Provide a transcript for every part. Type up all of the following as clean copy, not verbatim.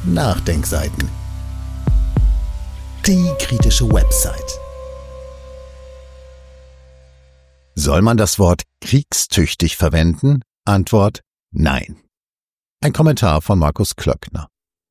Nachdenkseiten. Die kritische Website. Soll man das Wort kriegstüchtig verwenden? Antwort: Nein. Ein Kommentar von Markus Klöckner.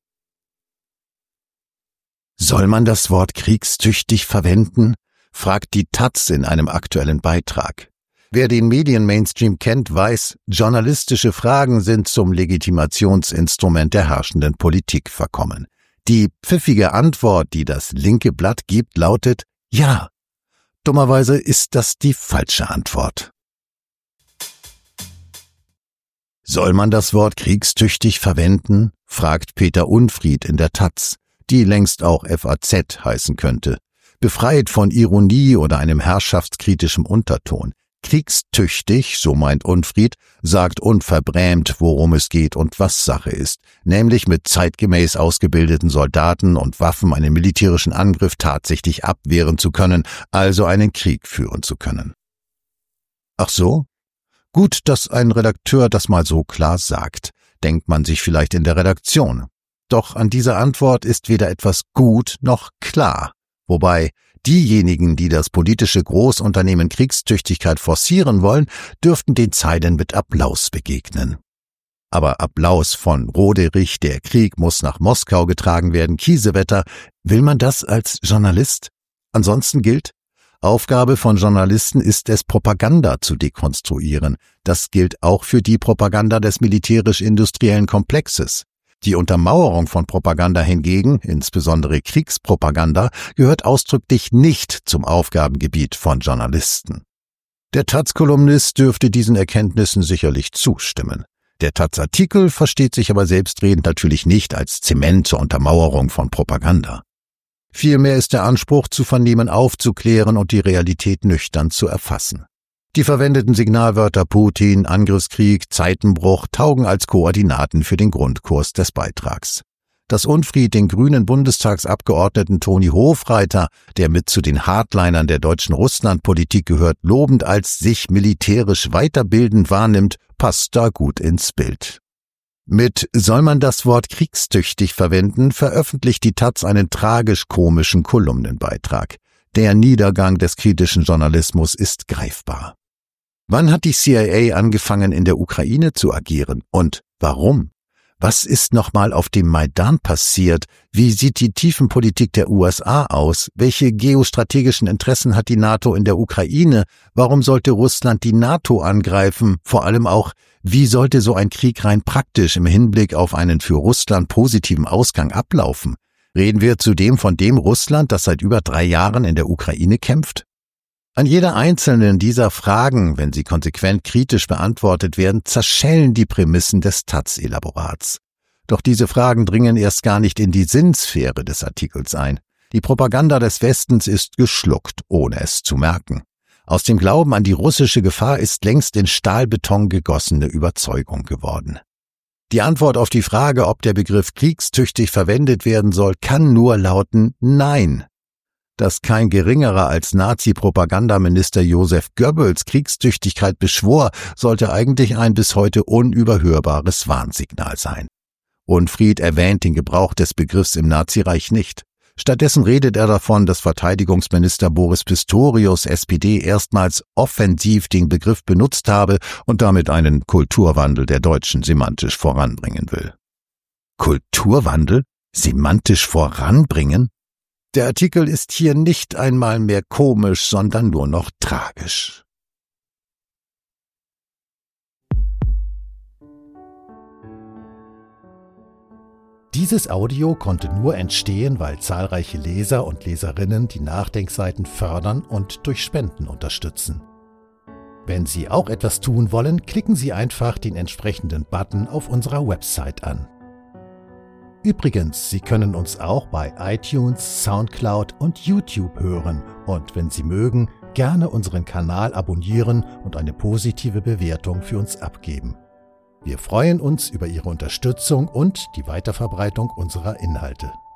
Soll man das Wort kriegstüchtig verwenden? Fragt die taz in einem aktuellen Beitrag. Wer den Medien-Mainstream kennt, weiß, journalistische Fragen sind zum Legitimationsinstrument der herrschenden Politik verkommen. Die pfiffige Antwort, die das linke Blatt gibt, lautet Ja. Dummerweise ist das die falsche Antwort. Soll man das Wort kriegstüchtig verwenden? Fragt Peter Unfried in der taz, die längst auch FAZ heißen könnte. Befreit von Ironie oder einem herrschaftskritischem Unterton. Kriegstüchtig, so meint Unfried, sagt unverbrämt, worum es geht und was Sache ist, nämlich mit zeitgemäß ausgebildeten Soldaten und Waffen einen militärischen Angriff tatsächlich abwehren zu können, also einen Krieg führen zu können. Ach so? Gut, dass ein Redakteur das mal so klar sagt, denkt man sich vielleicht in der Redaktion. Doch an dieser Antwort ist weder etwas gut noch klar, wobei diejenigen, die das politische Großunternehmen Kriegstüchtigkeit forcieren wollen, dürften den Zeilen mit Applaus begegnen. Aber Applaus von Roderich, der Krieg muss nach Moskau getragen werden, Kiesewetter, will man das als Journalist? Ansonsten gilt, Aufgabe von Journalisten ist es, Propaganda zu dekonstruieren. Das gilt auch für die Propaganda des militärisch-industriellen Komplexes. Die Untermauerung von Propaganda hingegen, insbesondere Kriegspropaganda, gehört ausdrücklich nicht zum Aufgabengebiet von Journalisten. Der taz-Kolumnist dürfte diesen Erkenntnissen sicherlich zustimmen. Der taz-Artikel versteht sich aber selbstredend natürlich nicht als Zement zur Untermauerung von Propaganda. Vielmehr ist der Anspruch, zu vernehmen aufzuklären und die Realität nüchtern zu erfassen. Die verwendeten Signalwörter Putin, Angriffskrieg, Zeitenbruch taugen als Koordinaten für den Grundkurs des Beitrags. Dass Unfried den grünen Bundestagsabgeordneten Toni Hofreiter, der mit zu den Hardlinern der deutschen Russlandpolitik gehört, lobend als sich militärisch weiterbildend wahrnimmt, passt da gut ins Bild. Mit Soll man das Wort kriegstüchtig verwenden, veröffentlicht die taz einen tragisch-komischen Kolumnenbeitrag. Der Niedergang des kritischen Journalismus ist greifbar. Wann hat die CIA angefangen, in der Ukraine zu agieren? Und warum? Was ist nochmal auf dem Maidan passiert? Wie sieht die Tiefenpolitik der USA aus? Welche geostrategischen Interessen hat die NATO in der Ukraine? Warum sollte Russland die NATO angreifen? Vor allem auch, wie sollte so ein Krieg rein praktisch im Hinblick auf einen für Russland positiven Ausgang ablaufen? Reden wir zudem von dem Russland, das seit über 3 Jahren in der Ukraine kämpft? An jeder einzelnen dieser Fragen, wenn sie konsequent kritisch beantwortet werden, zerschellen die Prämissen des taz-Elaborats. Doch diese Fragen dringen erst gar nicht in die Sinnsphäre des Artikels ein. Die Propaganda des Westens ist geschluckt, ohne es zu merken. Aus dem Glauben an die russische Gefahr ist längst in Stahlbeton gegossene Überzeugung geworden. Die Antwort auf die Frage, ob der Begriff kriegstüchtig verwendet werden soll, kann nur lauten Nein. Dass kein geringerer als Nazi-Propagandaminister Josef Goebbels Kriegstüchtigkeit beschwor, sollte eigentlich ein bis heute unüberhörbares Warnsignal sein. Unfried erwähnt den Gebrauch des Begriffs im Nazireich nicht. Stattdessen redet er davon, dass Verteidigungsminister Boris Pistorius, SPD, erstmals offensiv den Begriff benutzt habe und damit einen Kulturwandel der Deutschen semantisch voranbringen will. Kulturwandel? Semantisch voranbringen? Der Artikel ist hier nicht einmal mehr komisch, sondern nur noch tragisch. Dieses Audio konnte nur entstehen, weil zahlreiche Leser und Leserinnen die Nachdenkseiten fördern und durch Spenden unterstützen. Wenn Sie auch etwas tun wollen, klicken Sie einfach den entsprechenden Button auf unserer Website an. Übrigens, Sie können uns auch bei iTunes, Soundcloud und YouTube hören und wenn Sie mögen, gerne unseren Kanal abonnieren und eine positive Bewertung für uns abgeben. Wir freuen uns über Ihre Unterstützung und die Weiterverbreitung unserer Inhalte.